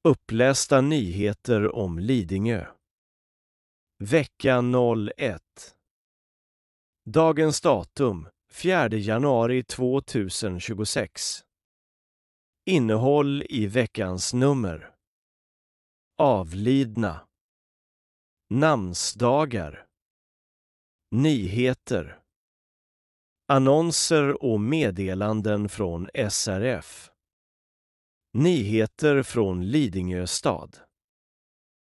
Upplästa nyheter om Lidingö. Vecka 01. Dagens datum 4 januari 2026. Innehåll i veckans nummer. Avlidna. Namnsdagar. Nyheter. Annonser och meddelanden från SRF. Nyheter från Lidingö stad.